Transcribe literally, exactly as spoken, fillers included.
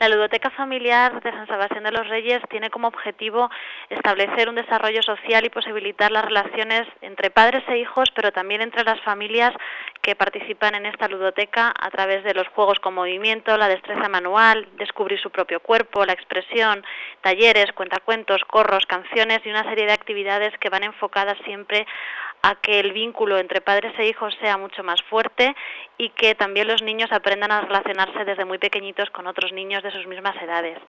La ludoteca familiar de San Sebastián de los Reyes tiene como objetivo establecer un desarrollo social y posibilitar las relaciones entre padres e hijos, pero también entre las familias que participan en esta ludoteca a través de los juegos con movimiento, la destreza manual, descubrir su propio cuerpo, la expresión, talleres, cuentacuentos, corros, canciones y una serie de actividades que van enfocadas siempre a que el vínculo entre padres e hijos sea mucho más fuerte y que también los niños aprendan a relacionarse desde muy pequeñitos con otros niños de sus mismas edades.